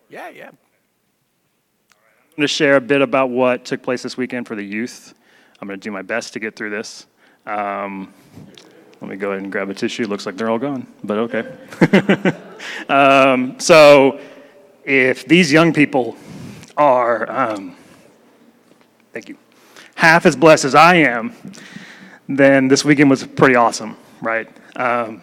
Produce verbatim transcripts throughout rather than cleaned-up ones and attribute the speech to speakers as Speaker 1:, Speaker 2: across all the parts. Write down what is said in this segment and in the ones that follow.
Speaker 1: Yeah, yeah.
Speaker 2: I'm going to share a bit about what took place this weekend for the youth. I'm going to do my best to get through this. Um, let me go ahead and grab a tissue. Looks like they're all gone, but okay. um, so if these young people are, um, thank you, half as blessed as I am, then this weekend was pretty awesome, right? Um,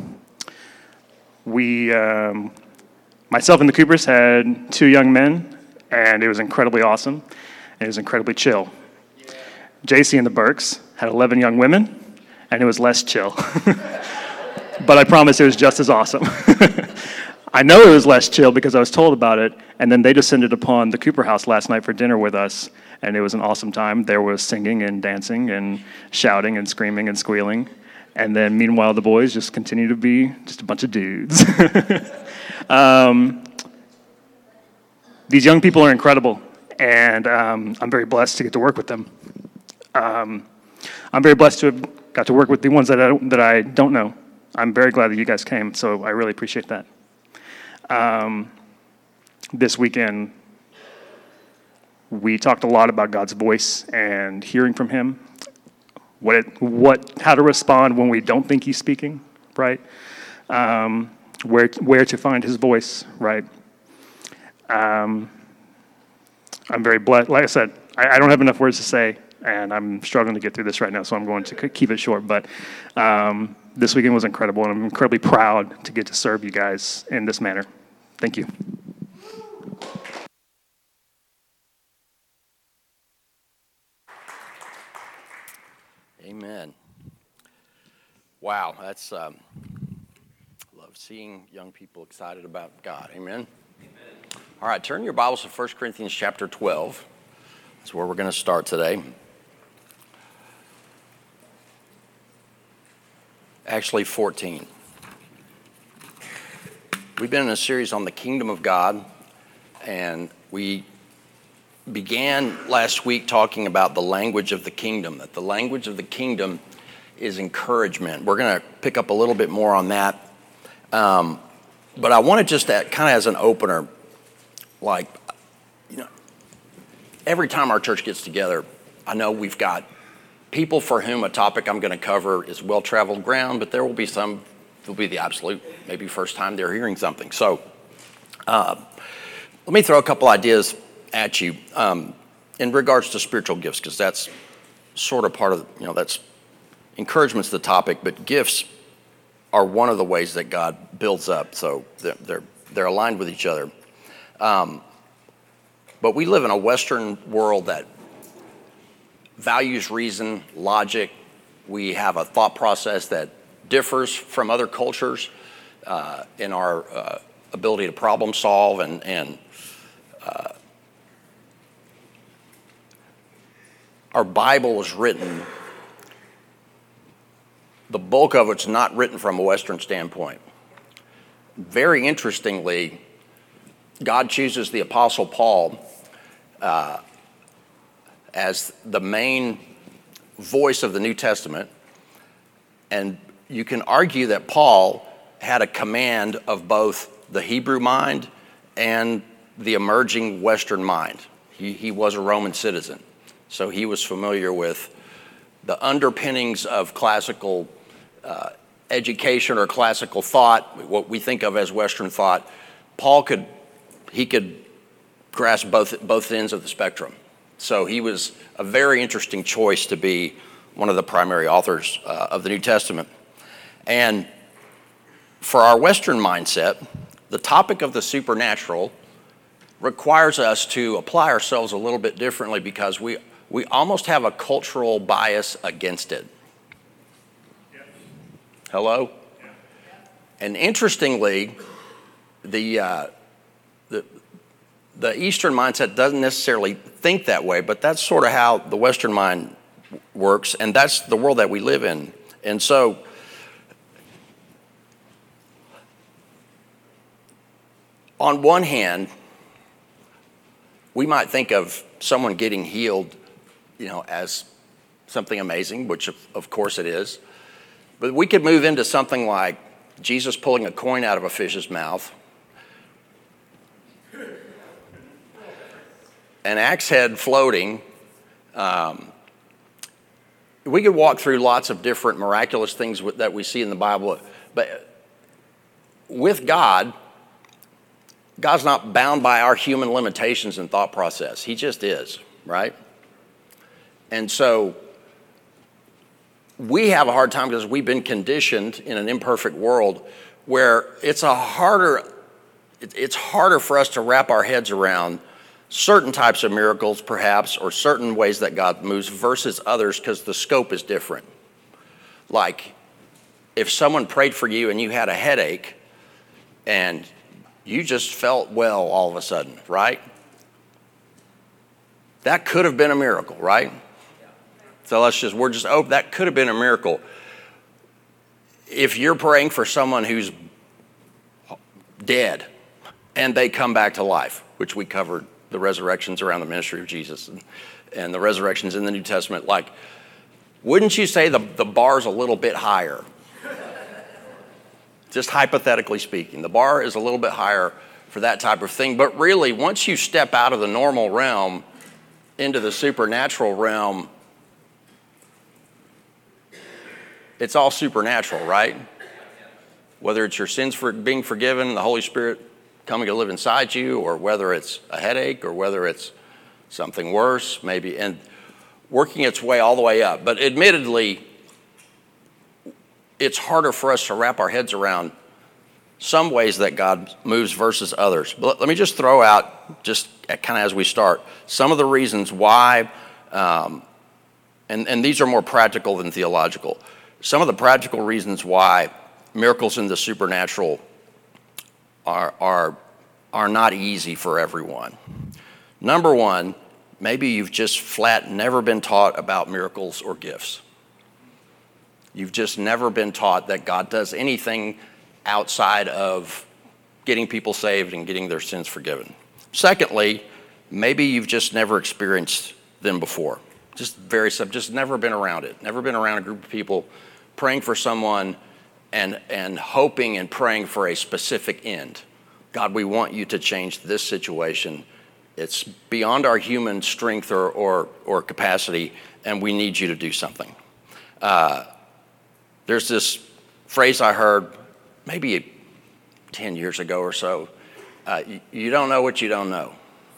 Speaker 2: we, um, myself and the Coopers had two young men, and it was incredibly awesome, and it was incredibly chill. Yeah. J C and the Burks had eleven young women, and it was less chill. But I promise it was just as awesome. I know it was less chill because I was told about it, and then they descended upon the Cooper house last night for dinner with us, and it was an awesome time. There was singing and dancing and shouting and screaming and squealing, and then meanwhile the boys just continue to be just a bunch of dudes. um, these young people are incredible, and um, I'm very blessed to get to work with them. Um, I'm very blessed to have got to work with the ones that I, that I don't know. I'm very glad that you guys came, so I really appreciate that. Um, this weekend, we talked a lot about God's voice and hearing from Him, what, it, what, how to respond when we don't think He's speaking, right? Um, where, where to find His voice, right? Um, I'm very blessed. Like I said, I, I don't have enough words to say, and I'm struggling to get through this right now, so I'm going to keep it short. But um, this weekend was incredible, and I'm incredibly proud to get to serve you guys in this manner. Thank you.
Speaker 1: Amen. Wow, that's um, love seeing young people excited about God. Amen. Amen. All right, turn your Bibles to First Corinthians chapter twelve. That's where we're going to start today. Actually, fourteen. We've been in a series on the kingdom of God, and we began last week talking about the language of the kingdom, that the language of the kingdom is encouragement. We're going to pick up a little bit more on that. Um, but I want to just, kind of as an opener, like, you know, every time our church gets together, I know we've got people for whom a topic I'm going to cover is well-traveled ground, but there will be some, it'll be the absolute, maybe first time they're hearing something. So uh, let me throw a couple ideas at you um, in regards to spiritual gifts, because that's sort of part of, you know, that's encouragement's the topic, but gifts are one of the ways that God builds up. So they're they're, they're aligned with each other. Um, but we live in a Western world that values reason, logic. We have a thought process that differs from other cultures uh, in our uh, ability to problem solve and and uh, our Bible was written, the bulk of it's not written from a Western standpoint. Very interestingly, God chooses the Apostle Paul uh, as the main voice of the New Testament, and you can argue that Paul had a command of both the Hebrew mind and the emerging Western mind. He, he was a Roman citizen. So he was familiar with the underpinnings of classical uh, education or classical thought, what we think of as Western thought. Paul could, he could grasp both both ends of the spectrum. So he was a very interesting choice to be one of the primary authors uh, of the New Testament. And for our Western mindset, the topic of the supernatural requires us to apply ourselves a little bit differently because we we almost have a cultural bias against it. Yeah. Hello? Yeah. And interestingly, the, uh, the, the Eastern mindset doesn't necessarily think that way, but that's sort of how the Western mind works, and that's the world that we live in. And so on one hand, we might think of someone getting healed, you know, as something amazing, which of, of course it is. But we could move into something like Jesus pulling a coin out of a fish's mouth, an axe head floating. Um, we could walk through lots of different miraculous things that we see in the Bible, but with God, God's not bound by our human limitations and thought process. He just is, right? And so we have a hard time because we've been conditioned in an imperfect world where it's a harder, it's harder for us to wrap our heads around certain types of miracles, perhaps, or certain ways that God moves versus others because the scope is different. Like if someone prayed for you and you had a headache and you just felt well all of a sudden, right? That could have been a miracle, right? So let's just, we're just, oh, that could have been a miracle. If you're praying for someone who's dead and they come back to life, which we covered the resurrections around the ministry of Jesus and, and the resurrections in the New Testament, like, wouldn't you say the, the bar's a little bit higher? Just hypothetically speaking, the bar is a little bit higher for that type of thing. But really, once you step out of the normal realm into the supernatural realm, it's all supernatural, right? Whether it's your sins for being forgiven, the Holy Spirit coming to live inside you, or whether it's a headache, or whether it's something worse, maybe, and working its way all the way up. But admittedly, it's harder for us to wrap our heads around some ways that God moves versus others. But let me just throw out, just kind of as we start, some of the reasons why, um, and, and these are more practical than theological, some of the practical reasons why miracles in the supernatural are, are, are not easy for everyone. Number one, maybe you've just flat never been taught about miracles or gifts. You've just never been taught that God does anything outside of getting people saved and getting their sins forgiven. Secondly, maybe you've just never experienced them before. Just very simple, just never been around it. Never been around a group of people praying for someone and, and hoping and praying for a specific end. God, we want you to change this situation. It's beyond our human strength or, or, or capacity, and we need you to do something. Uh, There's this phrase I heard maybe ten years ago or so. Uh, you, you don't know what you don't know.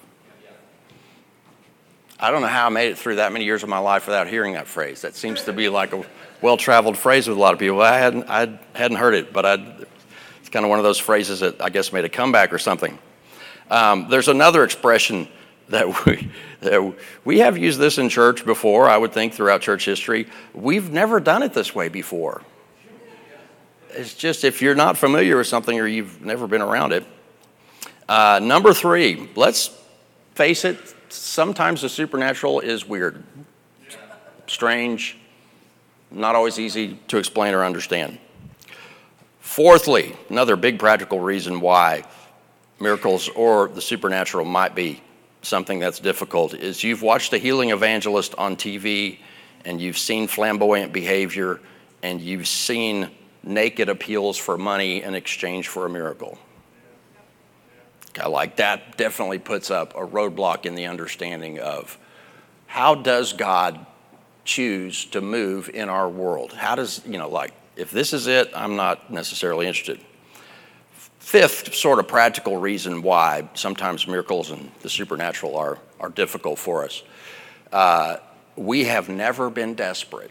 Speaker 1: I don't know how I made it through that many years of my life without hearing that phrase. That seems to be like a well-traveled phrase with a lot of people. I hadn't, I hadn't heard it, but I'd, it's kind of one of those phrases that I guess made a comeback or something. Um, there's another expression that we, that we have used this in church before, I would think, throughout church history. We've never done it this way before. It's just if you're not familiar with something or you've never been around it. Uh, number three, let's face it, sometimes the supernatural is weird, strange, not always easy to explain or understand. Fourthly, another big practical reason why miracles or the supernatural might be something that's difficult is you've watched a healing evangelist on T V and you've seen flamboyant behavior and you've seen naked appeals for money in exchange for a miracle. Okay, like that definitely puts up a roadblock in the understanding of how does God choose to move in our world? How does, you know, like, if this is it, I'm not necessarily interested. Fifth sort of practical reason why sometimes miracles and the supernatural are, are difficult for us. Uh, we have never been desperate.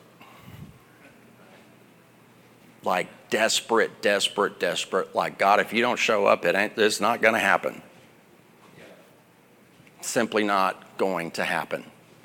Speaker 1: Like desperate, desperate, desperate. Like, God, if you don't show up, it ain't, it's not going to happen. Simply not going to happen.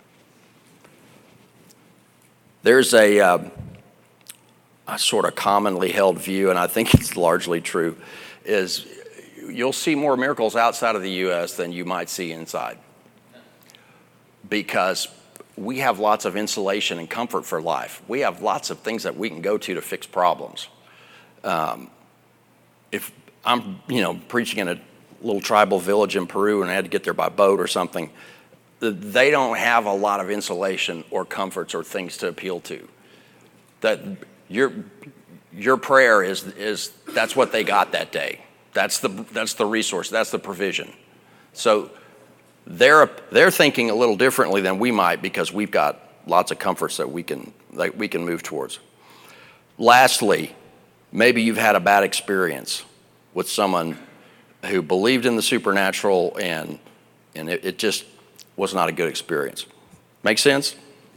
Speaker 1: There's a, uh, a sort of commonly held view, and I think it's largely true, is you'll see more miracles outside of the U S than you might see inside. Because we have lots of insulation and comfort for life. We have lots of things that we can go to to fix problems. Um, if I'm, you know, preaching in a little tribal village in Peru and I had to get there by boat or something, they don't have a lot of insulation or comforts or things to appeal to. That your your prayer is is that's what they got that day. That's the that's the resource. That's the provision. So They're, they're thinking a little differently than we might because we've got lots of comforts that we can, that we can move towards. Lastly, maybe you've had a bad experience with someone who believed in the supernatural and, and it, it just was not a good experience. Make sense?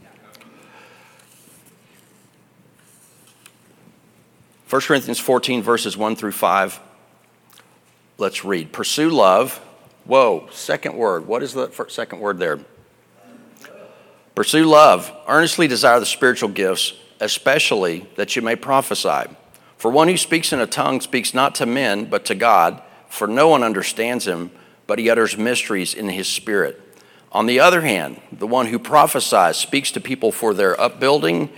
Speaker 1: First Corinthians fourteen, verses one through five. Let's read. Pursue love. Whoa, second word. What is the first, second word there? Pursue love. Earnestly desire the spiritual gifts, especially that you may prophesy. For one who speaks in a tongue speaks not to men, but to God, for no one understands him, but he utters mysteries in his spirit. On the other hand, the one who prophesies speaks to people for their upbuilding,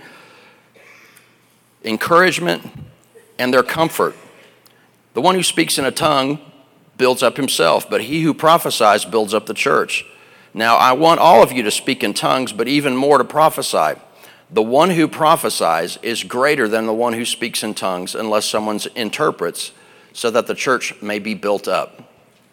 Speaker 1: encouragement, and their comfort. The one who speaks in a tongue builds up himself, but he who prophesies builds up the church. Now I want all of you to speak in tongues, but even more to prophesy. The one who prophesies is greater than the one who speaks in tongues, unless someone interprets, so that the church may be built up.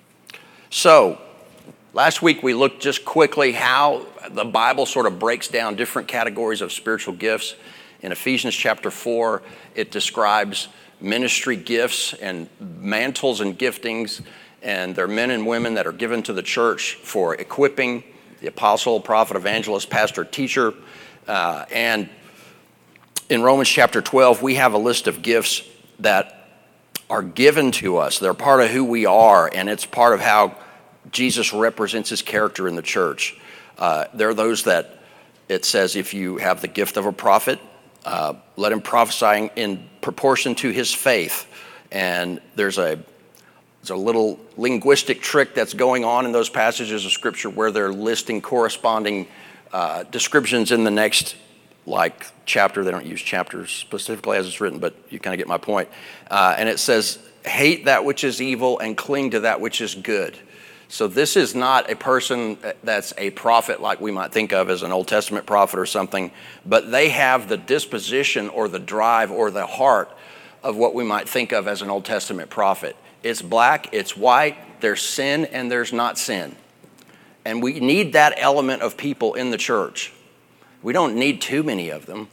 Speaker 1: So, last week we looked just quickly how the Bible sort of breaks down different categories of spiritual gifts. In Ephesians chapter four, it describes ministry gifts and mantles and giftings, and they're men and women that are given to the church for equipping the apostle, prophet, evangelist, pastor, teacher. Uh, and in Romans chapter twelve, we have a list of gifts that are given to us. They're part of who we are, and it's part of how Jesus represents his character in the church. Uh, there are those that it says if you have the gift of a prophet, uh, let him prophesy in proportion to his faith. And there's a there's a little linguistic trick that's going on in those passages of Scripture where they're listing corresponding uh, descriptions in the next like chapter. They don't use chapters specifically as it's written, but you kind of get my point. Uh, and it says, hate that which is evil and cling to that which is good. So this is not a person that's a prophet like we might think of as an Old Testament prophet or something, but they have the disposition or the drive or the heart of what we might think of as an Old Testament prophet. It's black, it's white, there's sin and there's not sin. And we need that element of people in the church. We don't need too many of them.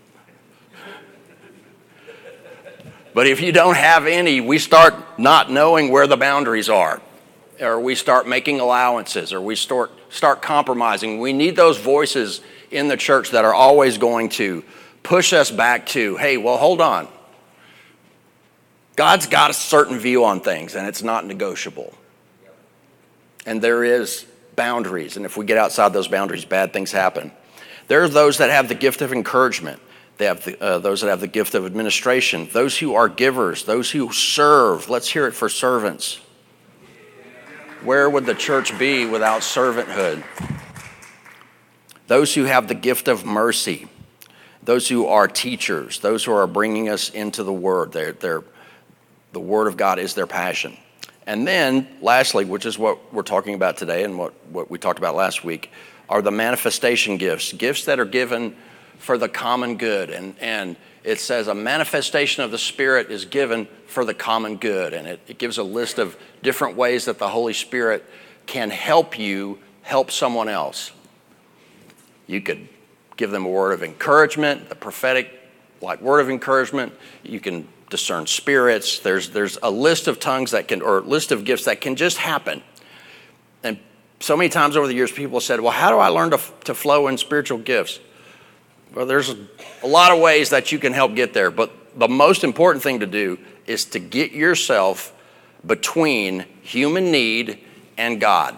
Speaker 1: But if you don't have any, we start not knowing where the boundaries are. Or we start making allowances, or we start start compromising. We need those voices in the church that are always going to push us back to, hey, well, hold on. God's got a certain view on things, and it's not negotiable. And there is boundaries, and if we get outside those boundaries, bad things happen. There are those that have the gift of encouragement. They have the, uh, those that have the gift of administration. Those who are givers. Those who serve. Let's hear it for servants. Where would the church be without servanthood? Those who have the gift of mercy. Those who are teachers. Those who are bringing us into the Word. They're, they're, the Word of God is their passion. And then, lastly, which is what we're talking about today and what, what we talked about last week, are the manifestation gifts. Gifts that are given for the common good. And, and it says a manifestation of the Spirit is given for the common good. And it, it gives a list of different ways that the Holy Spirit can help you help someone else. You could give them a word of encouragement, the prophetic like word of encouragement. You can discern spirits. There's there's a list of tongues that can, or list of gifts that can just happen. And so many times over the years, people have said, well, how do I learn to, to flow in spiritual gifts? Well, there's a, a lot of ways that you can help get there, but the most important thing to do is to get yourself between human need and God.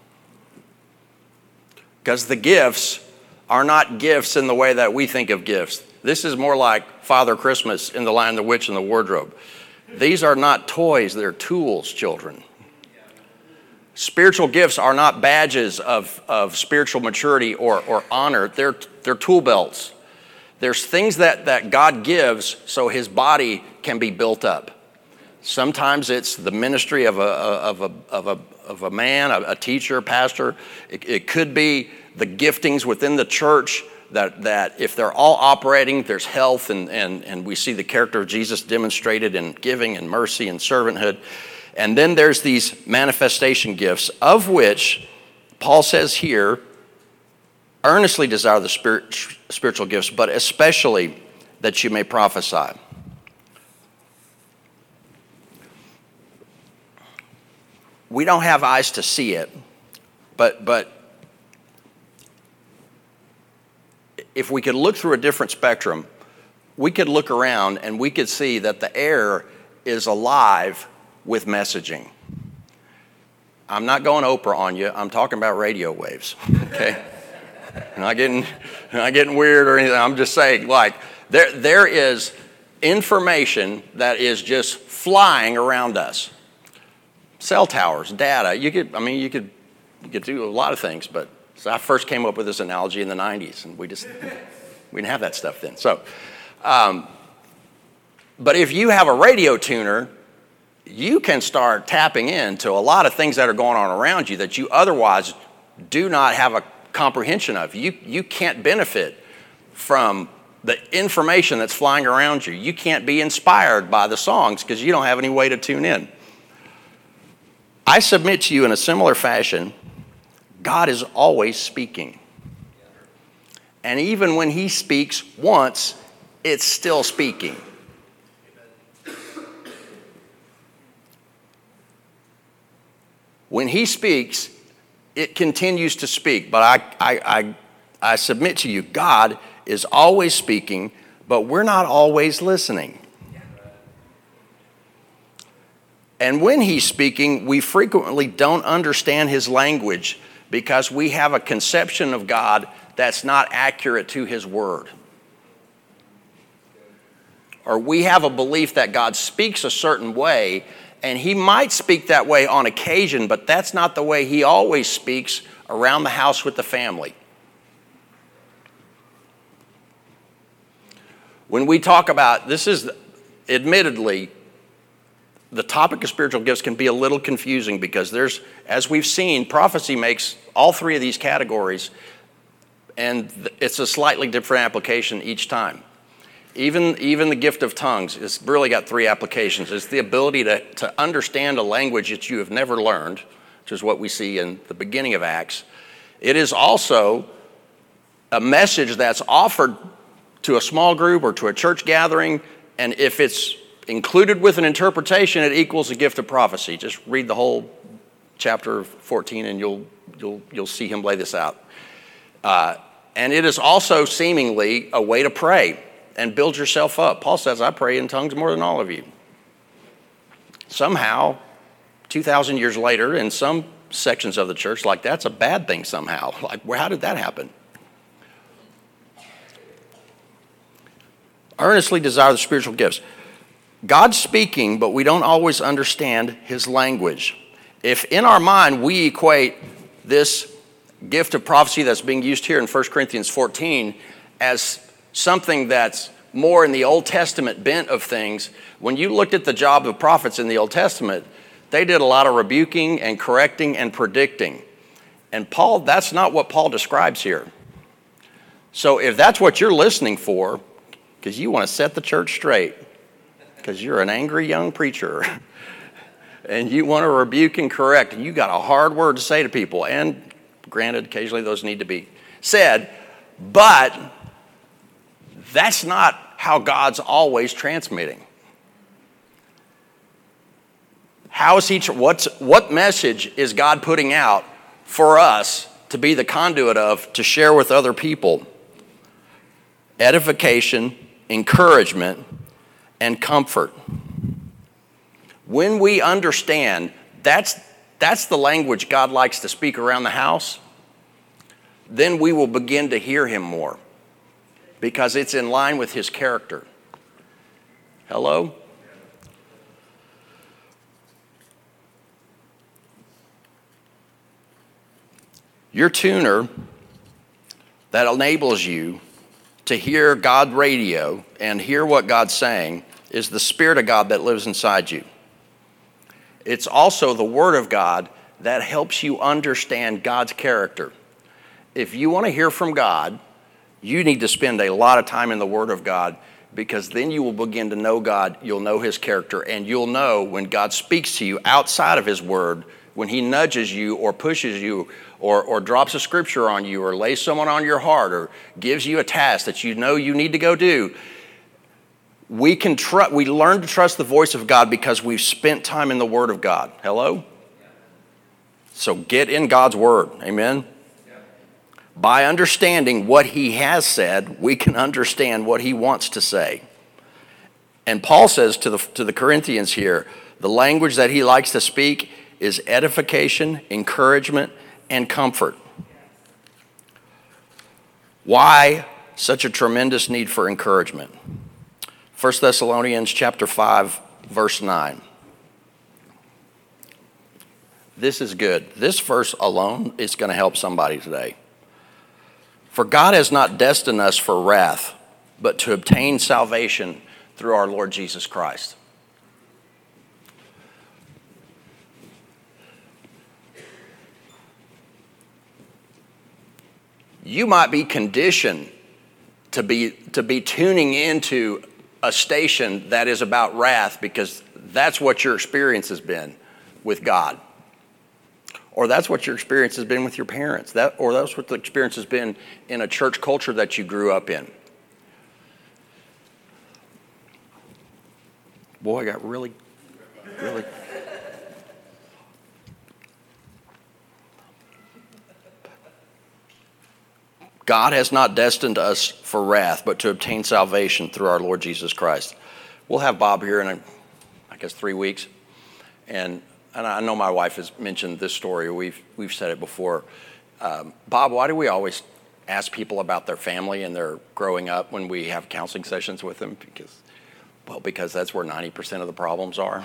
Speaker 1: Because the gifts are not gifts in the way that we think of gifts. This is more like Father Christmas in The Lion, the Witch, and the Wardrobe. These are not toys, they're tools, children. Spiritual gifts are not badges of, of spiritual maturity or, or honor. They're, they're tool belts. There's things that, that God gives so his body can be built up. Sometimes it's the ministry of a, of a, of a, of a man, a, a teacher, pastor. It, it could be the giftings within the church that, that if they're all operating, there's health, and, and, and we see the character of Jesus demonstrated in giving and mercy and servanthood. And then there's these manifestation gifts, of which Paul says here, earnestly desire the spirit, spiritual gifts, but especially that you may prophesy. We don't have eyes to see it, but but if we could look through a different spectrum, we could look around and we could see that the air is alive with messaging. I'm not going Oprah on you. I'm talking about radio waves, okay? I'm not getting, not getting weird or anything. I'm just saying, like, there there is information that is just flying around us. Cell towers, data. You could, I mean, you could, you could do a lot of things, but so I first came up with this analogy in the nineties, and we just, we didn't have that stuff then. So, um, but if you have a radio tuner, you can start tapping into a lot of things that are going on around you that you otherwise do not have a comprehension of. You, you can't benefit from the information that's flying around you. You can't be inspired by the songs because you don't have any way to tune in. I submit to you in a similar fashion, God is always speaking. And even when he speaks once, it's still speaking. When he speaks, it continues to speak. But I, I, I, I submit to you, God is always speaking, but we're not always listening. And when he's speaking, we frequently don't understand his language because we have a conception of God that's not accurate to his word. Or we have a belief that God speaks a certain way, and he might speak that way on occasion, but that's not the way he always speaks around the house with the family. When we talk about, this is admittedly, the topic of spiritual gifts can be a little confusing because there's, as we've seen, prophecy makes all three of these categories, and it's a slightly different application each time. Even, even the gift of tongues has really got three applications. It's the ability to, to understand a language that you have never learned, which is what we see in the beginning of Acts. It is also a message that's offered to a small group or to a church gathering, and if it's included with an interpretation, it equals a gift of prophecy. Just read the whole chapter fourteen and you'll you'll you'll see him lay this out. Uh, and it is also seemingly a way to pray and build yourself up. Paul says, I pray in tongues more than all of you. Somehow, two thousand years later, in some sections of the church, like that's a bad thing somehow. Like, well, how did that happen? Earnestly desire the spiritual gifts. God's speaking, but we don't always understand his language. If in our mind we equate this gift of prophecy that's being used here in First Corinthians fourteen as something that's more in the Old Testament bent of things, when you looked at the job of prophets in the Old Testament, they did a lot of rebuking and correcting and predicting. And Paul, that's not what Paul describes here. So if that's what you're listening for, because you want to set the church straight, because you're an angry young preacher and you want to rebuke and correct, and you got a hard word to say to people, and granted, occasionally those need to be said, but that's not how God's always transmitting. How is he, what's, what message is God putting out for us to be the conduit of, to share with other people? Edification, encouragement, and comfort. When we understand that's, that's the language God likes to speak around the house, then we will begin to hear him more because it's in line with his character. Hello? Your tuner that enables you to hear God radio and hear what God's saying is the Spirit of God that lives inside you. It's also the Word of God that helps you understand God's character. If you want to hear from God, you need to spend a lot of time in the Word of God, because then you will begin to know God, you'll know his character, and you'll know when God speaks to you outside of his Word, when he nudges you or pushes you or, or drops a scripture on you or lays someone on your heart or gives you a task that you know you need to go do, we can tr- we learn to trust the voice of God because we've spent time in the Word of God. Hello? So get in God's Word. Amen? By understanding what he has said, we can understand what he wants to say. And Paul says to the, to the Corinthians here, the language that he likes to speak is edification, encouragement, and comfort. Why such a tremendous need for encouragement? First Thessalonians chapter five, verse nine. This is good. This verse alone is going to help somebody today. For God has not destined us for wrath, but to obtain salvation through our Lord Jesus Christ. You might be conditioned to be, to be tuning into a station that is about wrath because that's what your experience has been with God. Or that's what your experience has been with your parents. That, or that's what the experience has been in a church culture that you grew up in. Boy, I got really, really... God has not destined us for wrath, but to obtain salvation through our Lord Jesus Christ. We'll have Bob here in, a, I guess, three weeks. And... And I know my wife has mentioned this story. We've we've said it before. Um, Bob, why do we always ask people about their family and their growing up when we have counseling sessions with them? Because, well, because that's where ninety percent of the problems are.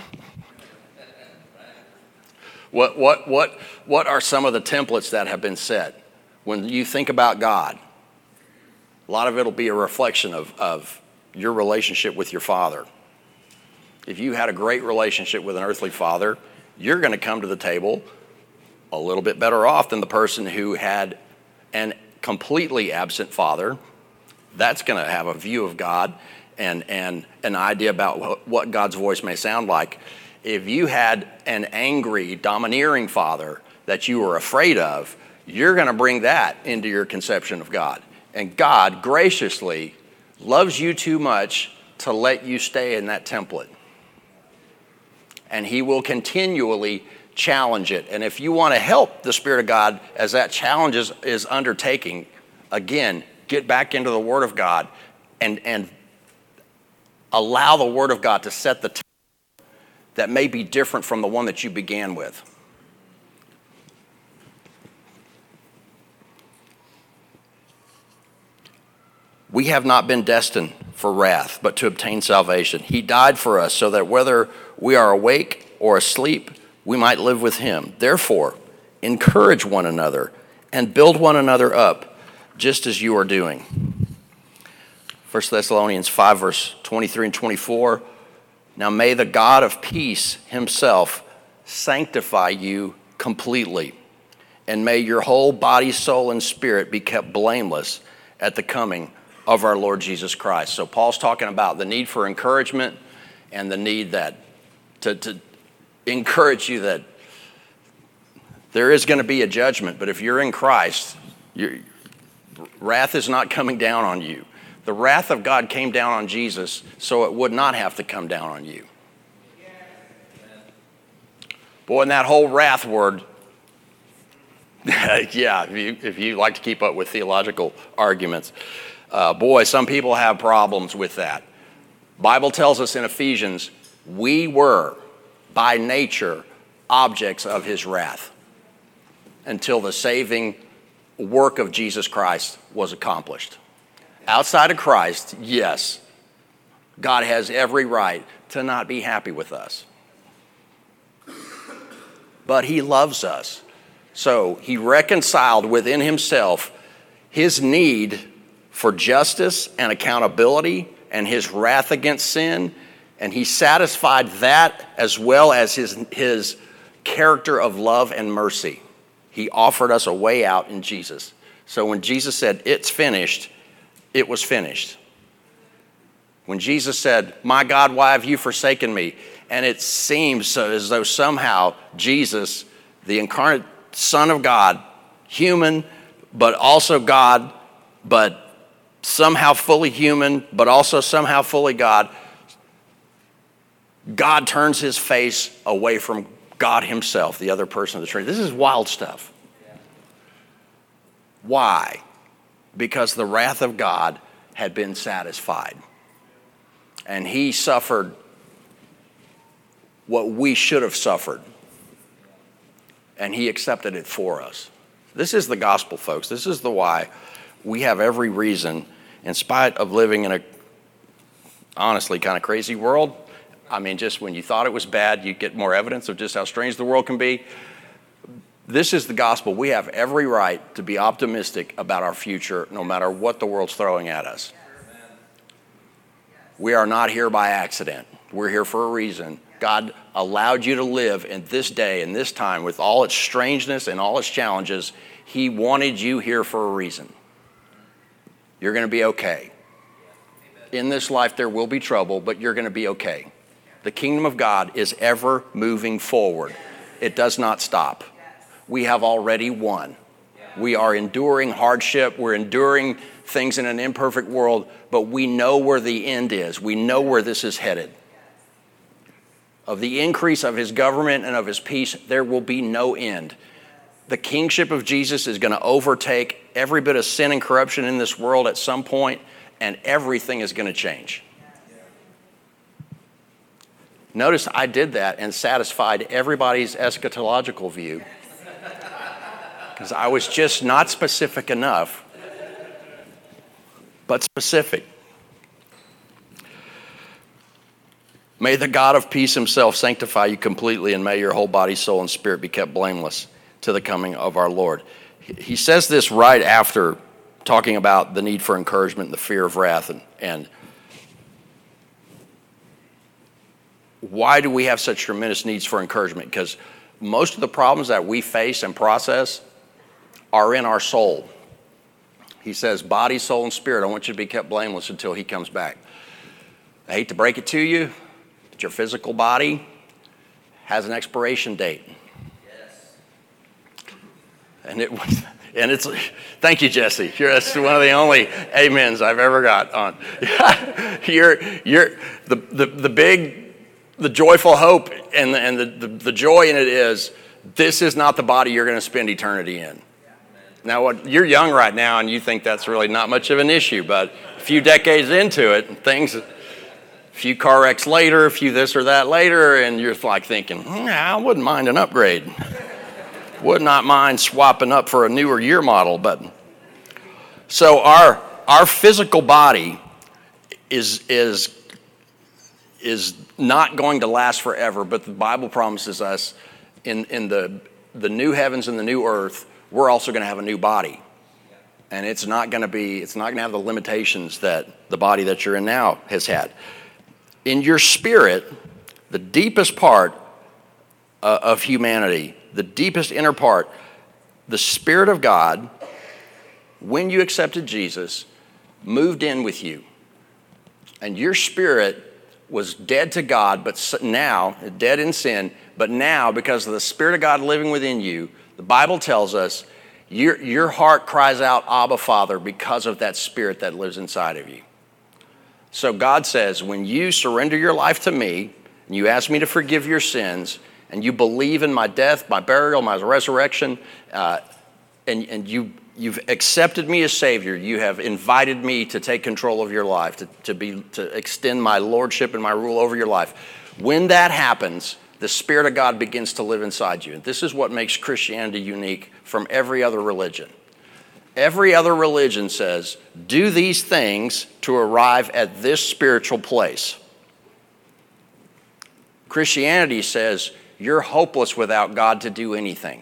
Speaker 1: what what what what are some of the templates that have been set when you think about God? A lot of it'll be a reflection of of your relationship with your father. If you had a great relationship with an earthly father, you're going to come to the table a little bit better off than the person who had an completely absent father. That's going to have a view of God and, and an idea about what God's voice may sound like. If you had an angry, domineering father that you were afraid of, you're going to bring that into your conception of God. And God graciously loves you too much to let you stay in that template. And he will continually challenge it. And if you want to help the Spirit of God as that challenge is, is undertaking, again, get back into the Word of God and, and allow the Word of God to set the tone that may be different from the one that you began with. We have not been destined for wrath, but to obtain salvation. He died for us so that whether we are awake or asleep, we might live with him. Therefore, encourage one another and build one another up, just as you are doing. First Thessalonians five, verse twenty-three and twenty-four. Now may the God of peace himself sanctify you completely, and may your whole body, soul, and spirit be kept blameless at the coming of our Lord Jesus Christ. So Paul's talking about the need for encouragement and the need that to, to encourage you that there is going to be a judgment, but if you're in Christ, your wrath is not coming down on you. The wrath of God came down on Jesus, so it would not have to come down on you. Boy, and that whole wrath word, yeah, if you, if you like to keep up with theological arguments, uh, boy, some people have problems with that. Bible tells us in Ephesians, we were, by nature, objects of his wrath until the saving work of Jesus Christ was accomplished. Outside of Christ, yes, God has every right to not be happy with us. But he loves us. So he reconciled within himself his need for justice and accountability and his wrath against sin, and he satisfied that as well as his, his character of love and mercy. He offered us a way out in Jesus. So when Jesus said, "It's finished," it was finished. When Jesus said, "My God, why have you forsaken me?" And it seems so as though somehow Jesus the incarnate Son of God, human, but also God, but somehow fully human, but also somehow fully God. God turns his face away from God himself, the other person of the Trinity. This is wild stuff. Why? Because the wrath of God had been satisfied. And he suffered what we should have suffered. And he accepted it for us. This is the gospel, folks. This is the why we have every reason, in spite of living in a honestly kind of crazy world. I mean, just when you thought it was bad, you get more evidence of just how strange the world can be. This is the gospel. We have every right to be optimistic about our future, no matter what the world's throwing at us. We are not here by accident. We're here for a reason. God allowed you to live in this day and this time with all its strangeness and all its challenges. He wanted you here for a reason. You're going to be okay. In this life, there will be trouble, but you're going to be okay. The kingdom of God is ever moving forward. It does not stop. We have already won. We are enduring hardship. We're enduring things in an imperfect world, but we know where the end is. We know where this is headed. Of the increase of his government and of his peace, there will be no end. The kingship of Jesus is going to overtake every bit of sin and corruption in this world at some point, and everything is going to change. Notice I did that and satisfied everybody's eschatological view because I was just not specific enough, but specific. May the God of peace himself sanctify you completely, and may your whole body, soul, and spirit be kept blameless to the coming of our Lord. He says this right after talking about the need for encouragement and the fear of wrath. And, and why do we have such tremendous needs for encouragement? Because most of the problems that we face and process are in our soul. He says, body, soul, and spirit, I want you to be kept blameless until he comes back. I hate to break it to you, but your physical body has an expiration date. Yes. And it was, and it's, thank you, Jesse. You're, that's one of the only amens I've ever got on. you're, you're, the, the, the big, the joyful hope and, the, and the, the, the joy in it is, this is not the body you're going to spend eternity in. Now, what, you're young right now, and you think that's really not much of an issue, but a few decades into it, things, a few car wrecks later, a few this or that later, and you're like thinking, hmm, I wouldn't mind an upgrade. Would not mind swapping up for a newer year model. But so our our physical body is is is not going to last forever, but the Bible promises us in in the the new heavens and the new earth, we're also going to have a new body. And it's not going to be, it's not going to have the limitations that the body that you're in now has had. In your spirit, the deepest part uh, of humanity, the deepest inner part, the Spirit of God, when you accepted Jesus, moved in with you. And your spirit was dead to God, but now, dead in sin, but now, because of the Spirit of God living within you, the Bible tells us your, your heart cries out, Abba, Father, because of that Spirit that lives inside of you. So God says, when you surrender your life to me, and you ask me to forgive your sins, and you believe in my death, my burial, my resurrection, uh, and, and you, you've accepted me as Savior, you have invited me to take control of your life, to, to, be, to extend my lordship and my rule over your life. When that happens, the Spirit of God begins to live inside you. And this is what makes Christianity unique from every other religion. Every other religion says, do these things to arrive at this spiritual place. Christianity says, you're hopeless without God to do anything.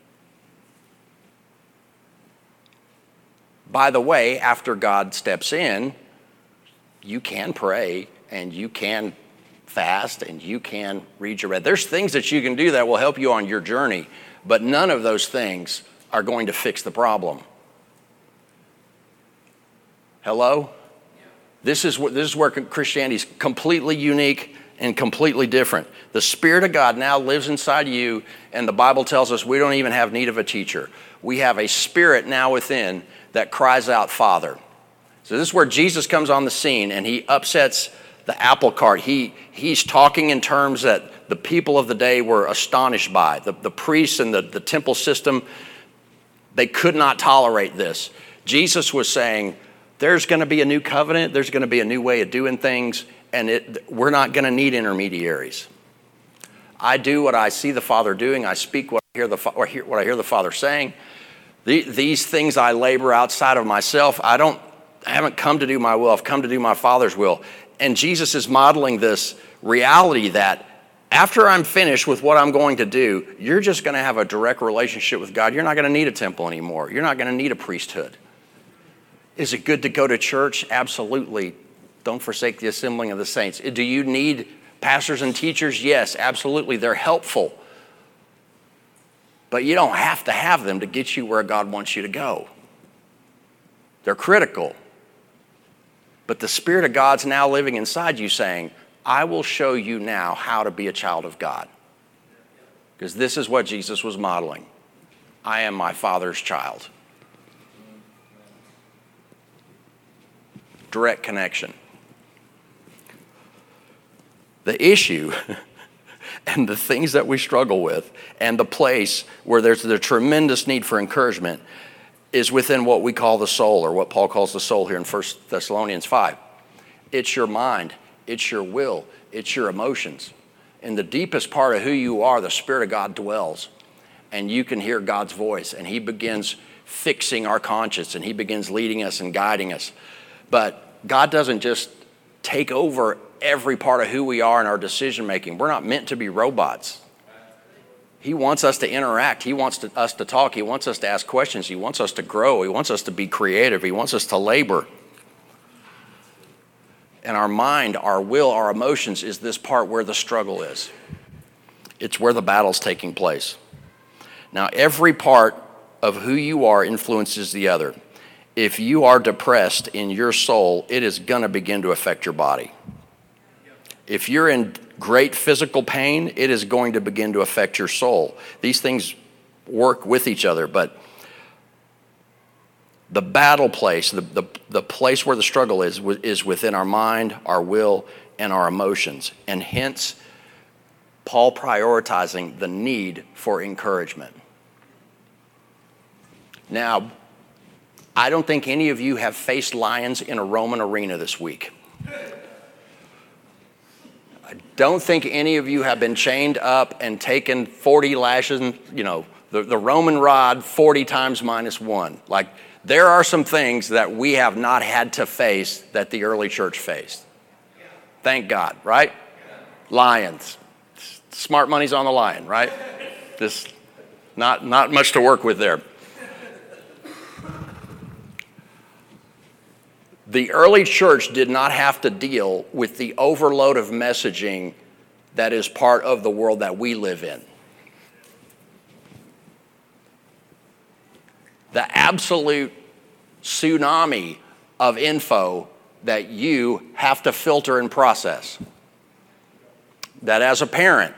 Speaker 1: By the way, after God steps in, you can pray and you can fast and you can read your Bible. There's things that you can do that will help you on your journey, but none of those things are going to fix the problem. Hello? This is what this is where Christianity is completely unique and completely different. The Spirit of God now lives inside you, and the Bible tells us we don't even have need of a teacher. We have a spirit now within that cries out, Father. So this is where Jesus comes on the scene, and he upsets the apple cart. He, he's talking in terms that the people of the day were astonished by. The, the priests and the, the temple system, they could not tolerate this. Jesus was saying, there's going to be a new covenant. There's going to be a new way of doing things, and it, we're not going to need intermediaries. I do what I see the Father doing. I speak what I hear the, or hear, what I hear the Father saying. The, these things I labor outside of myself. I don't. I haven't come to do my will. I've come to do my Father's will. And Jesus is modeling this reality that after I'm finished with what I'm going to do, you're just going to have a direct relationship with God. You're not going to need a temple anymore. You're not going to need a priesthood. Is it good to go to church? Absolutely. Don't forsake the assembling of the saints. Do you need pastors and teachers? Yes, absolutely. They're helpful. But you don't have to have them to get you where God wants you to go. They're critical. But the Spirit of God's now living inside you saying, I will show you now how to be a child of God. Because this is what Jesus was modeling. I am my Father's child. Direct connection. The issue and the things that we struggle with and the place where there's the tremendous need for encouragement is within what we call the soul, or what Paul calls the soul here in First Thessalonians five. It's your mind, it's your will, it's your emotions. In the deepest part of who you are, the Spirit of God dwells, and you can hear God's voice, and he begins fixing our conscience, and he begins leading us and guiding us. But God doesn't just take over every part of who we are in our decision making. We're not meant to be robots. He wants us to interact. He wants to, us to talk. He wants us to ask questions. He wants us to grow. He wants us to be creative. He wants us to labor. And our mind, our will, our emotions is this part where the struggle is. It's where the battle's taking place. Now, every part of who you are influences the other. If you are depressed in your soul, it is going to begin to affect your body. If you're in great physical pain, it is going to begin to affect your soul. These things work with each other, but the battle place, the, the, the place where the struggle is, is within our mind, our will, and our emotions. And hence, Paul prioritizing the need for encouragement. Now, I don't think any of you have faced lions in a Roman arena this week. I don't think any of you have been chained up and taken forty lashes, you know, the, the Roman rod forty times minus one. Like, there are some things that we have not had to face that the early church faced. Thank God, right? Lions. Smart money's on the lion, right? Just not, not much to work with there. The early church did not have to deal with the overload of messaging that is part of the world that we live in. The absolute tsunami of info that you have to filter and process. That as a parent,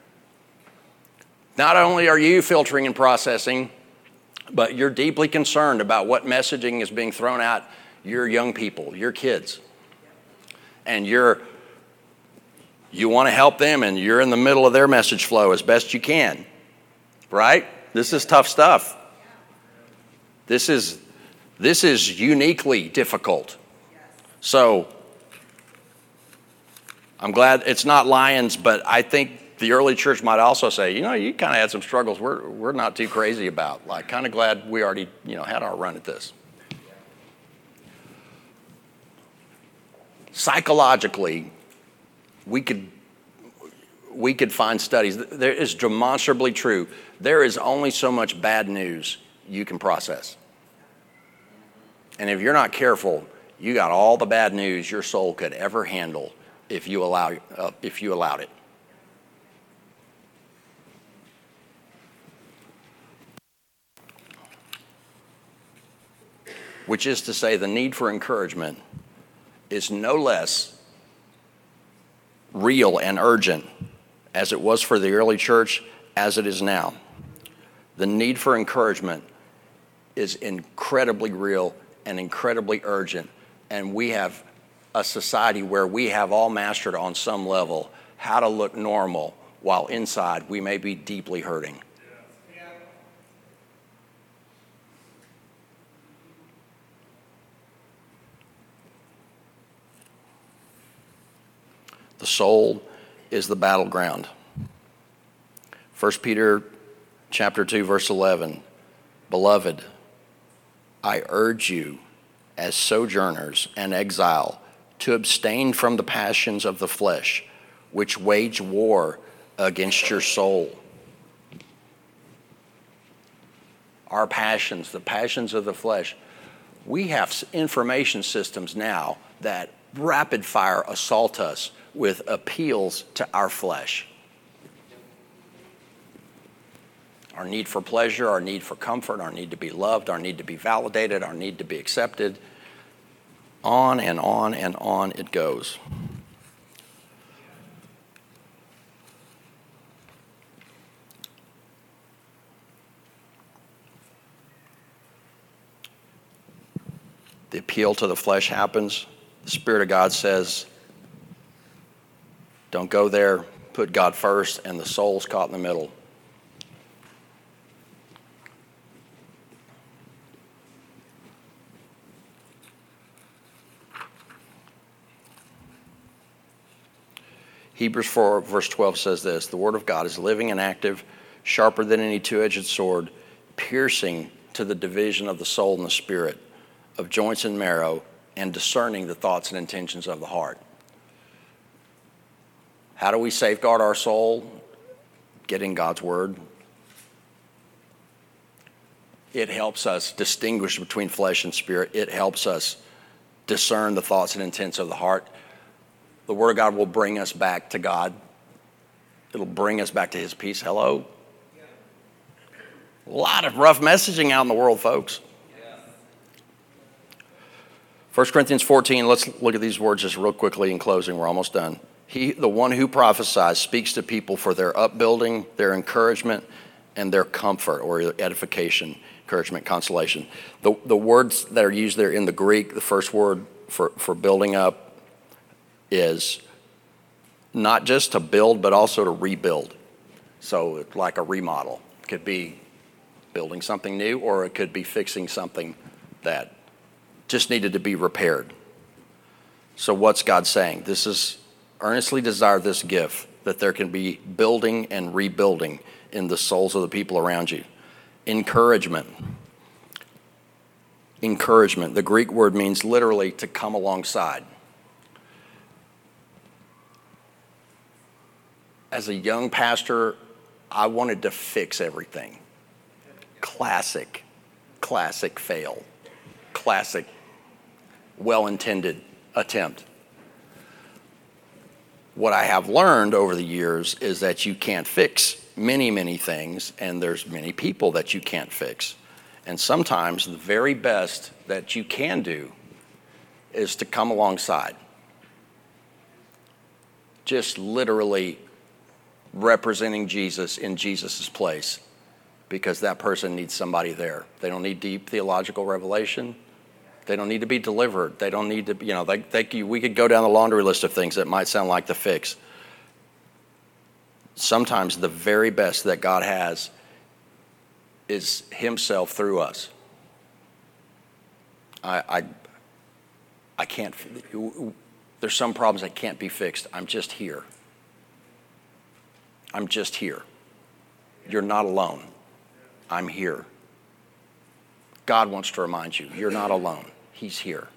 Speaker 1: not only are you filtering and processing, but you're deeply concerned about what messaging is being thrown at your young people, your kids. And you're, you want to help them, and you're in the middle of their message flow as best you can, right? This is tough stuff. This is, this is uniquely difficult. So I'm glad it's not lions, but I think the early church might also say, you know, you kind of had some struggles we're, we're not too crazy about. Like, kind of glad we already, you know, had our run at this. Psychologically, we could we could find studies. There is demonstrably true. There is only so much bad news you can process. And if you're not careful, you got all the bad news your soul could ever handle if you allow uh, if you allowed it. Which is to say, the need for encouragement is no less real and urgent, as it was for the early church, as it is now. The need for encouragement is incredibly real and incredibly urgent, and we have a society where we have all mastered on some level how to look normal while inside we may be deeply hurting. The soul is the battleground. First Peter chapter two, verse eleven, Beloved, I urge you as sojourners and exile to abstain from the passions of the flesh, which wage war against your soul. Our passions, the passions of the flesh, we have information systems now that rapid fire assault us with appeals to our flesh. Our need for pleasure, our need for comfort, our need to be loved, our need to be validated, our need to be accepted. On and on and on it goes. The appeal to the flesh happens. The Spirit of God says, don't go there, put God first, and the soul's caught in the middle. Hebrews four, verse twelve says this, the word of God is living and active, sharper than any two-edged sword, piercing to the division of the soul and the spirit, of joints and marrow, and discerning the thoughts and intentions of the heart. How do we safeguard our soul? Getting God's word. It helps us distinguish between flesh and spirit. It helps us discern the thoughts and intents of the heart. The word of God will bring us back to God. It'll bring us back to his peace. Hello? A lot of rough messaging out in the world, folks. First Corinthians fourteen, let's look at these words just real quickly in closing. We're almost done. He, the one who prophesies, speaks to people for their upbuilding, their encouragement, and their comfort or edification, encouragement, consolation. The, the words that are used there in the Greek, the first word for, for building up is not just to build, but also to rebuild. So it's like a remodel. It could be building something new, or it could be fixing something that just needed to be repaired. So what's God saying? This is earnestly desire this gift, that there can be building and rebuilding in the souls of the people around you. Encouragement. Encouragement. The Greek word means literally to come alongside. As a young pastor, I wanted to fix everything. Classic, classic fail. Classic, well-intended attempt. What I have learned over the years is that you can't fix many, many things, and there's many people that you can't fix. And sometimes the very best that you can do is to come alongside. Just literally representing Jesus in Jesus' place, because that person needs somebody there. They don't need deep theological revelation. They don't need to be delivered. They don't need to, you know, they, they, we could go down the laundry list of things that might sound like the fix. Sometimes the very best that God has is himself through us. I, I, I can't, there's some problems that can't be fixed. I'm just here. I'm just here. You're not alone. I'm here. God wants to remind you, you're not alone. He's here.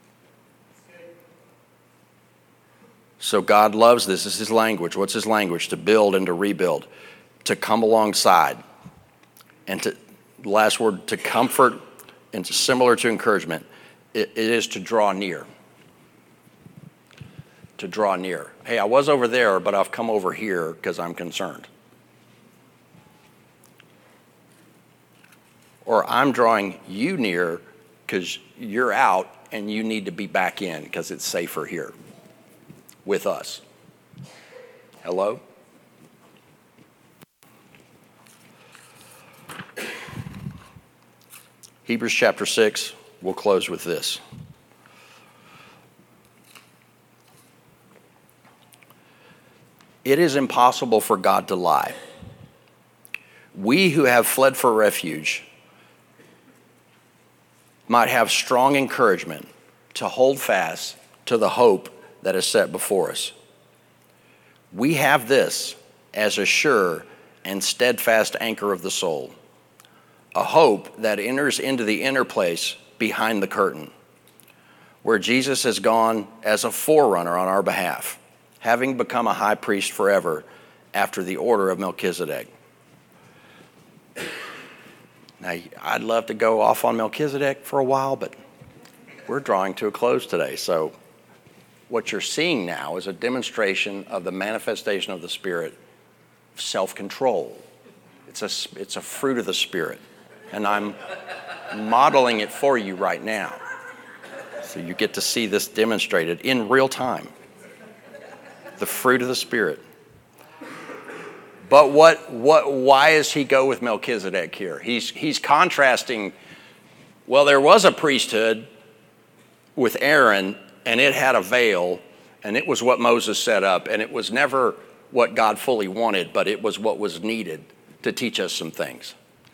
Speaker 1: So God loves this. This is his language. What's his language? To build and to rebuild, to come alongside, and to, last word, to comfort, and to, similar to encouragement, it, it is to draw near. To draw near. Hey, I was over there, but I've come over here because I'm concerned. Or I'm drawing you near because you're out and you need to be back in because it's safer here with us. Hello? Hebrews chapter six, we'll close with this. It is impossible for God to lie. We who have fled for refuge might have strong encouragement to hold fast to the hope that is set before us. We have this as a sure and steadfast anchor of the soul, a hope that enters into the inner place behind the curtain, where Jesus has gone as a forerunner on our behalf, having become a high priest forever after the order of Melchizedek. Now, I'd love to go off on Melchizedek for a while, but we're drawing to a close today. So what you're seeing now is a demonstration of the manifestation of the Spirit, self-control. It's a, it's a fruit of the Spirit, and I'm modeling it for you right now. So you get to see this demonstrated in real time. The fruit of the Spirit. But what, what, why does he go with Melchizedek here? He's, he's contrasting, well, there was a priesthood with Aaron, and it had a veil, and it was what Moses set up, and it was never what God fully wanted, but it was what was needed to teach us some things.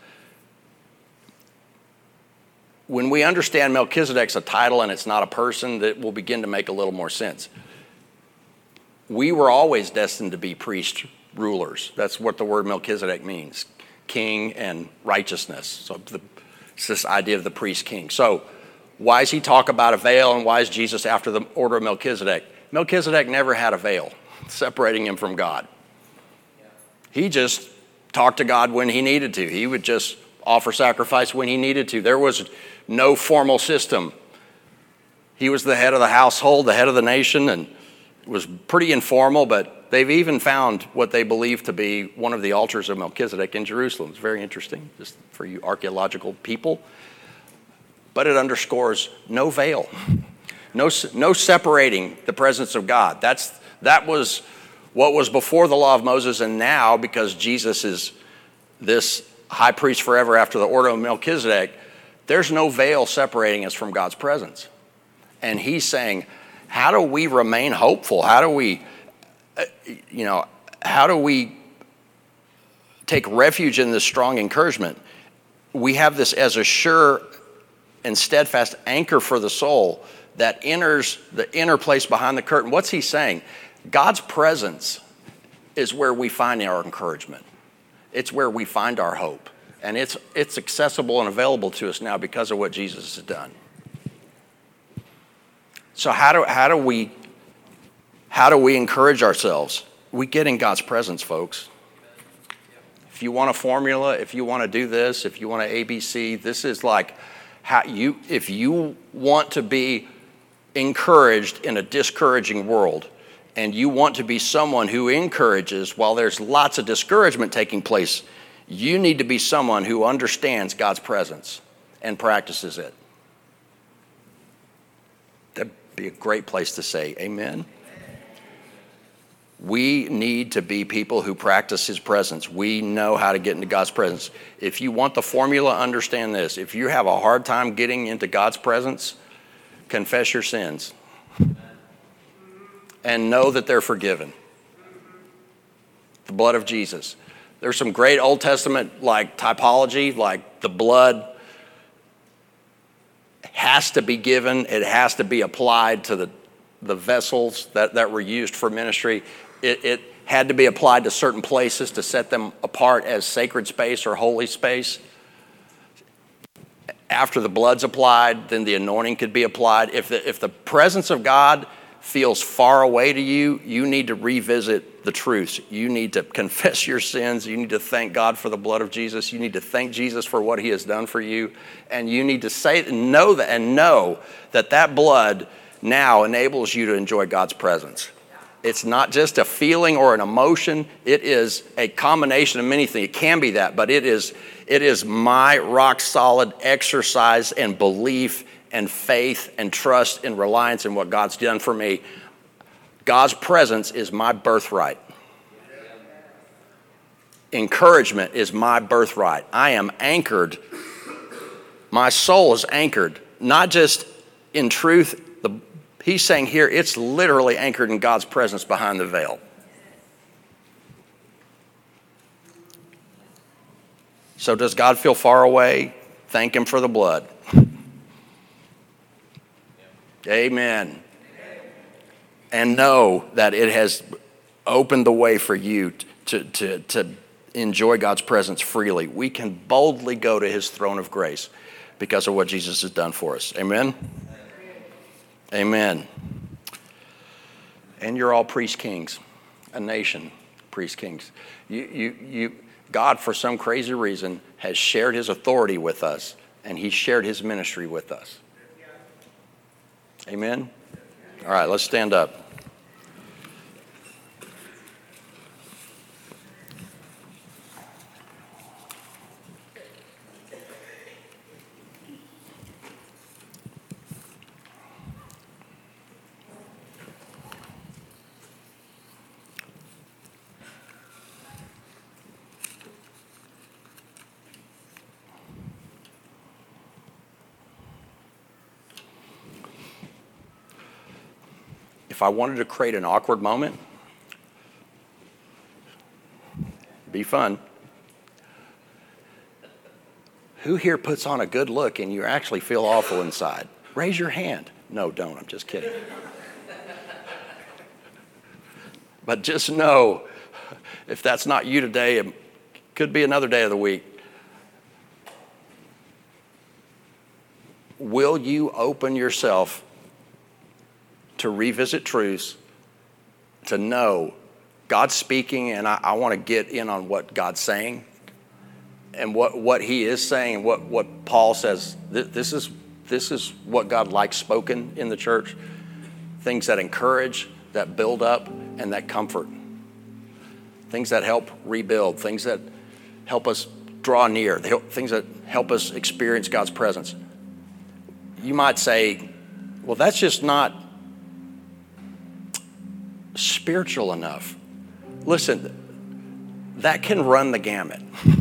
Speaker 1: When we understand Melchizedek's a title and it's not a person, that will begin to make a little more sense. We were always destined to be priest rulers. That's what the word Melchizedek means, king and righteousness. So the, it's this idea of the priest king. So why does he talk about a veil, and why is Jesus after the order of Melchizedek? Melchizedek never had a veil separating him from God. He just talked to God when he needed to. He would just offer sacrifice when he needed to. There was no formal system. He was the head of the household, the head of the nation, and it was pretty informal, but they've even found what they believe to be one of the altars of Melchizedek in Jerusalem. It's very interesting, just for you archaeological people. But it underscores no veil, no, no separating the presence of God. That's, that was what was before the law of Moses, and now, because Jesus is this high priest forever after the order of Melchizedek, there's no veil separating us from God's presence. And he's saying, how do we remain hopeful? How do we, you know, how do we take refuge in this strong encouragement? We have this as a sure and steadfast anchor for the soul that enters the inner place behind the curtain. What's he saying? God's presence is where we find our encouragement. It's where we find our hope. And it's, it's accessible and available to us now because of what Jesus has done. So how do, how do we, how do we encourage ourselves? We get in God's presence, folks. If you want a formula, if you want to do this, if you want to A B C, this is like how you, if you want to be encouraged in a discouraging world, and you want to be someone who encourages while there's lots of discouragement taking place, you need to be someone who understands God's presence and practices it. That'd be a great place to say amen. We need to be people who practice his presence. We know how to get into God's presence. If you want the formula, understand this. If you have a hard time getting into God's presence, confess your sins and know that they're forgiven. The blood of Jesus. There's some great Old Testament like typology, like the blood has to be given. It has to be applied to the, the vessels that, that were used for ministry. It, it had to be applied to certain places to set them apart as sacred space or holy space. After the blood's applied, then the anointing could be applied. If the, if the presence of God feels far away to you, you need to revisit the truths. You need to confess your sins. You need to thank God for the blood of Jesus. You need to thank Jesus for what he has done for you. And you need to say, know that, and know that that blood now enables you to enjoy God's presence. It's not just a feeling or an emotion. It is a combination of many things. It can be that, but it is, it is my rock solid exercise and belief and faith and trust and reliance in what God's done for me. God's presence is my birthright. encouragement is my birthright. I am anchored. My soul is anchored, not just in truth. The, he's saying here, it's literally anchored in God's presence behind the veil. So does God feel far away? Thank him for the blood. Amen. And know that it has opened the way for you to, to, to enjoy God's presence freely. We can boldly go to his throne of grace because of what Jesus has done for us. Amen? Amen. And you're all priest kings, a nation, priest kings. You, you, you, God, for some crazy reason, has shared his authority with us, and he shared his ministry with us. Amen? All right, let's stand up. If I wanted to create an awkward moment, be fun. Who here puts on a good look and you actually feel awful inside? Raise your hand. No, don't. I'm just kidding. But just know, if that's not you today, it could be another day of the week. Will you open yourself to revisit truths, to know God's speaking, and I, I want to get in on what God's saying and what, what he is saying, what, what Paul says. This, this is, this is what God likes spoken in the church. Things that encourage, that build up, and that comfort. Things that help rebuild, things that help us draw near, things that help us experience God's presence. You might say, well, that's just not spiritual enough. Listen, that can run the gamut.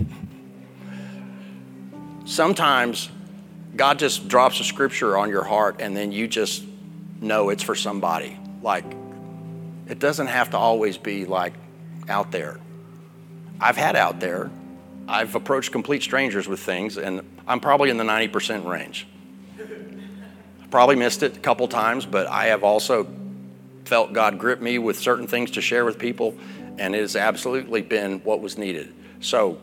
Speaker 1: Sometimes God just drops a scripture on your heart and then you just know it's for somebody. Like, it doesn't have to always be like out there. I've had out there. I've approached complete strangers with things, and I'm probably in the ninety percent range. Probably missed it a couple times, but I have also felt God grip me with certain things to share with people, and it has absolutely been what was needed. So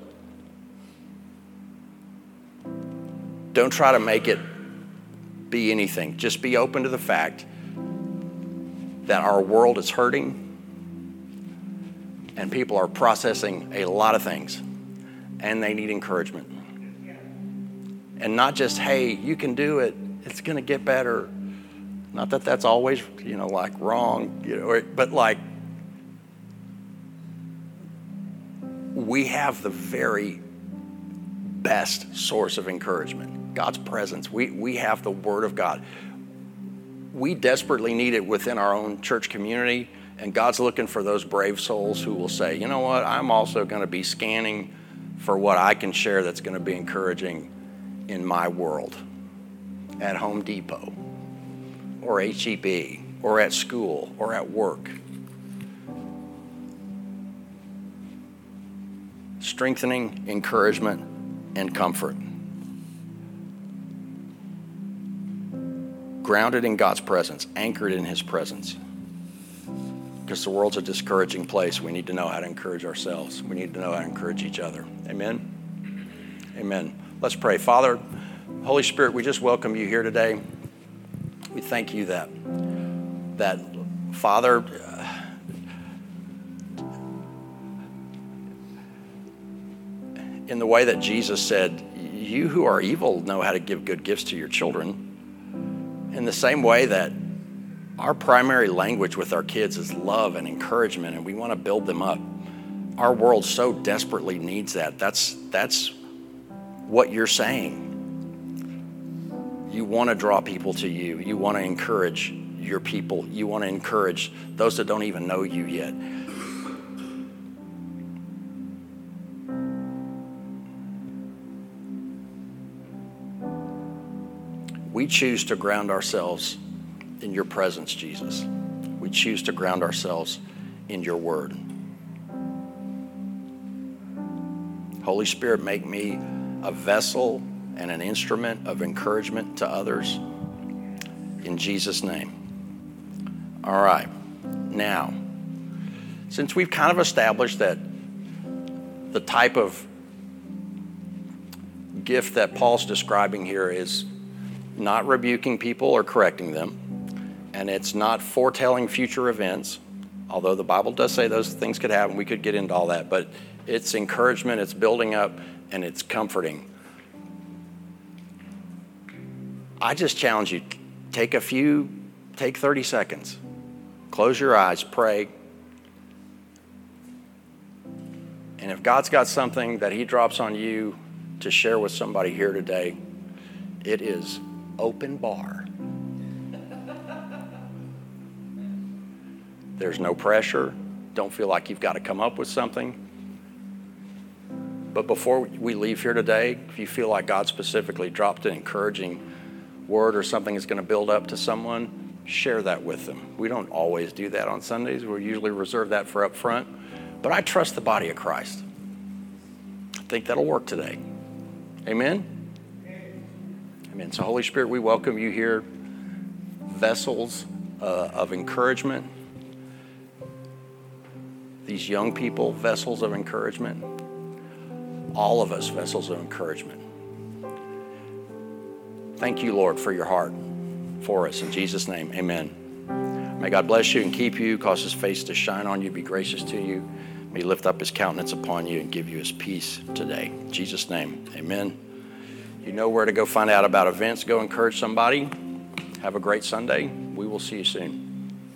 Speaker 1: don't try to make it be anything. Just be open to the fact that our world is hurting and people are processing a lot of things and they need encouragement. And not just, hey, you can do it, it's going to get better. Not that that's always, you know, like wrong, you know, but like we have the very best source of encouragement, God's presence. We we have the Word of God. We desperately need it within our own church community, and God's looking for those brave souls who will say, you know what, I'm also going to be scanning for what I can share that's going to be encouraging in my world, at Home Depot, or H E B, or at school, or at work. Strengthening, encouragement, and comfort. Grounded in God's presence, anchored in His presence. Because the world's a discouraging place. We need to know how to encourage ourselves. We need to know how to encourage each other. Amen? Amen. Let's pray. Father, Holy Spirit, we just welcome you here today. We thank you that, that Father, uh, in the way that Jesus said, you who are evil know how to give good gifts to your children. In the same way that our primary language with our kids is love and encouragement, and we want to build them up. Our world so desperately needs that. That's, that's what you're saying. You want to draw people to you. You want to encourage your people. You want to encourage those that don't even know you yet. We choose to ground ourselves in your presence, Jesus. We choose to ground ourselves in your word. Holy Spirit, make me a vessel and an instrument of encouragement to others. In Jesus' name. All right. Now, since we've kind of established that the type of gift that Paul's describing here is not rebuking people or correcting them, and it's not foretelling future events, although the Bible does say those things could happen. We could get into all that, but it's encouragement, it's building up, and it's comforting. I just challenge you, take a few, take thirty seconds, close your eyes, pray. And if God's got something that he drops on you to share with somebody here today, it is open bar. There's no pressure. Don't feel like you've got to come up with something. But before we leave here today, if you feel like God specifically dropped an encouraging word or something that's going to build up to someone, share that with them. We don't always do that on Sundays. We usually reserve that for up front. But I trust the body of Christ. I think that'll work today. Amen? Amen. So Holy Spirit, we welcome you here, vessels uh, of encouragement. These young people, vessels of encouragement. All of us, vessels of encouragement. Thank you, Lord, for your heart for us. In Jesus' name, amen. May God bless you and keep you, cause his face to shine on you, be gracious to you. May he lift up his countenance upon you and give you his peace today. In Jesus' name, amen. You know where to go find out about events. Go encourage somebody. Have a great Sunday. We will see you soon.